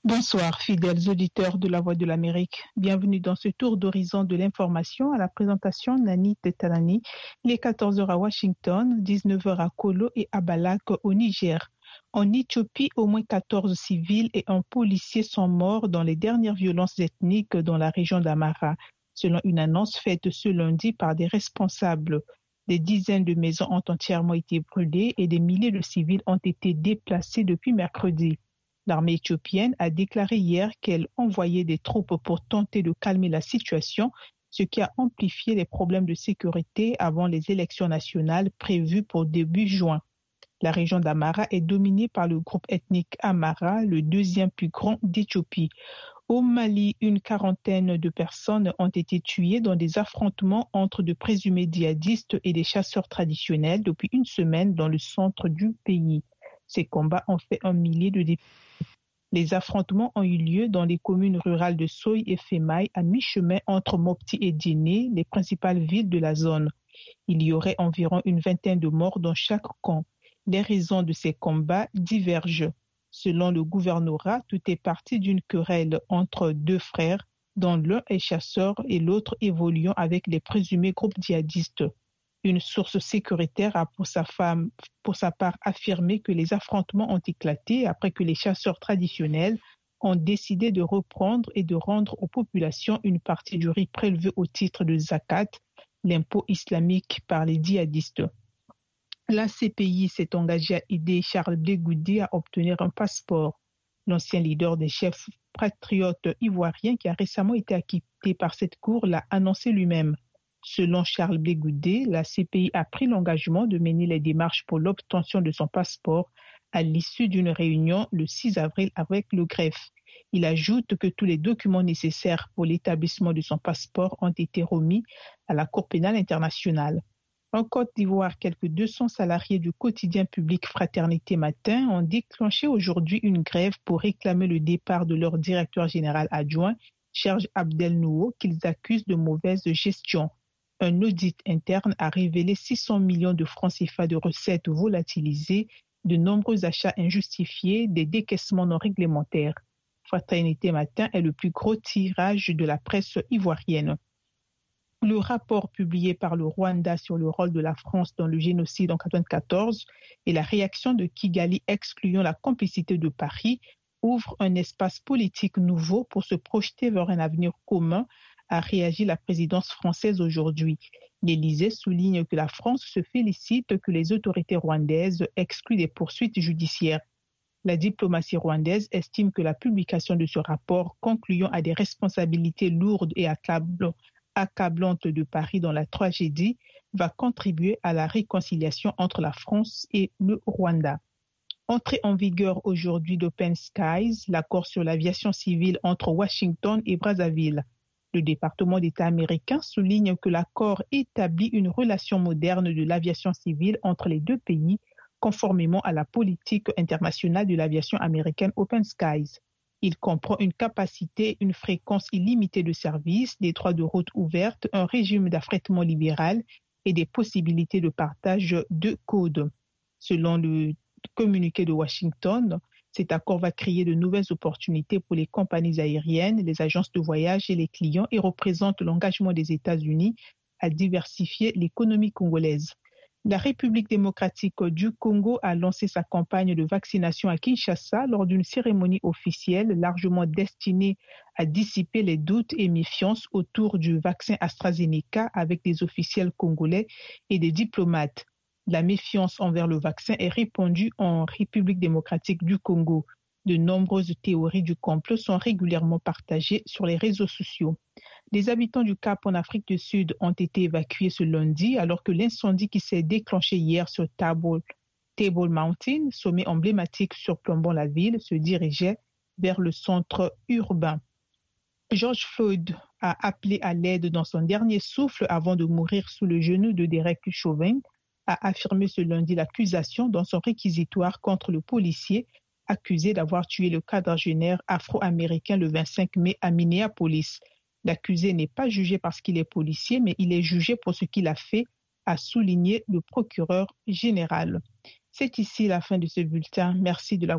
Bonsoir, fidèles auditeurs de la Voix de l'Amérique. Bienvenue dans ce tour d'horizon de l'information à la présentation Nani Tetalani. Il est 14 heures à Washington, 19 heures à Kolo et à Balak au Niger. En Éthiopie, au moins 14 civils et un policier sont morts dans les dernières violences ethniques dans la région d'Amara, selon une annonce faite ce lundi par des responsables. Des dizaines de maisons ont entièrement été brûlées et des milliers de civils ont été déplacés depuis mercredi. L'armée éthiopienne a déclaré hier qu'elle envoyait des troupes pour tenter de calmer la situation, ce qui a amplifié les problèmes de sécurité avant les élections nationales prévues pour début juin. La région d'Amara est dominée par le groupe ethnique Amara, le deuxième plus grand d'Éthiopie. Au Mali, une quarantaine de personnes ont été tuées dans des affrontements entre de présumés djihadistes et des chasseurs traditionnels depuis une semaine dans le centre du pays. Ces combats ont fait un millier de décès. Les affrontements ont eu lieu dans les communes rurales de Soy et Femaï, à mi-chemin entre Mopti et Djenné, les principales villes de la zone. Il y aurait environ une vingtaine de morts dans chaque camp. Les raisons de ces combats divergent. Selon le gouvernorat, tout est parti d'une querelle entre deux frères, dont l'un est chasseur et l'autre évoluant avec les présumés groupes djihadistes. Une source sécuritaire a pour sa part affirmé que les affrontements ont éclaté après que les chasseurs traditionnels ont décidé de reprendre et de rendre aux populations une partie du riz prélevé au titre de zakat, l'impôt islamique par les djihadistes. La CPI s'est engagée à aider Charles Blé Goudé à obtenir un passeport. L'ancien leader des chefs patriotes ivoiriens qui a récemment été acquitté par cette cour l'a annoncé lui-même. Selon Charles Blé Goudé, la CPI a pris l'engagement de mener les démarches pour l'obtention de son passeport à l'issue d'une réunion le 6 avril avec le greffe. Il ajoute que tous les documents nécessaires pour l'établissement de son passeport ont été remis à la Cour pénale internationale. En Côte d'Ivoire, quelques 200 salariés du quotidien public Fraternité Matin ont déclenché aujourd'hui une grève pour réclamer le départ de leur directeur général adjoint, Serge Abdel Nouo, qu'ils accusent de mauvaise gestion. Un audit interne a révélé 600 millions de francs CFA de recettes volatilisées, de nombreux achats injustifiés, des décaissements non réglementaires. Fraternité Matin est le plus gros tirage de la presse ivoirienne. Le rapport publié par le Rwanda sur le rôle de la France dans le génocide en 1994 et la réaction de Kigali excluant la complicité de Paris ouvre un espace politique nouveau pour se projeter vers un avenir commun, a réagi la présidence française aujourd'hui. L'Élysée souligne que la France se félicite que les autorités rwandaises excluent des poursuites judiciaires. La diplomatie rwandaise estime que la publication de ce rapport concluant à des responsabilités lourdes et accablantes de Paris dans la tragédie va contribuer à la réconciliation entre la France et le Rwanda. Entrée en vigueur aujourd'hui d'Open Skies, l'accord sur l'aviation civile entre Washington et Brazzaville. Le département d'État américain souligne que l'accord établit une relation moderne de l'aviation civile entre les deux pays, conformément à la politique internationale de l'aviation américaine Open Skies. Il comprend une capacité, une fréquence illimitée de services, des droits de route ouvertes, un régime d'affrètement libéral et des possibilités de partage de codes. Selon le communiqué de Washington, cet accord va créer de nouvelles opportunités pour les compagnies aériennes, les agences de voyage et les clients et représente l'engagement des États-Unis à diversifier l'économie congolaise. La République démocratique du Congo a lancé sa campagne de vaccination à Kinshasa lors d'une cérémonie officielle largement destinée à dissiper les doutes et méfiances autour du vaccin AstraZeneca avec des officiels congolais et des diplomates. La méfiance envers le vaccin est répandue en République démocratique du Congo. De nombreuses théories du complot sont régulièrement partagées sur les réseaux sociaux. Les habitants du Cap en Afrique du Sud ont été évacués ce lundi alors que l'incendie qui s'est déclenché hier sur Table Mountain, sommet emblématique surplombant la ville, se dirigeait vers le centre urbain. George Floyd a appelé à l'aide dans son dernier souffle avant de mourir sous le genou de Derek Chauvin, a affirmé ce lundi l'accusation dans son réquisitoire contre le policier accusé d'avoir tué le quadragénaire afro-américain le 25 mai à Minneapolis. L'accusé n'est pas jugé parce qu'il est policier, mais il est jugé pour ce qu'il a fait, a souligné le procureur général. C'est ici la fin de ce bulletin. Merci de l'avoir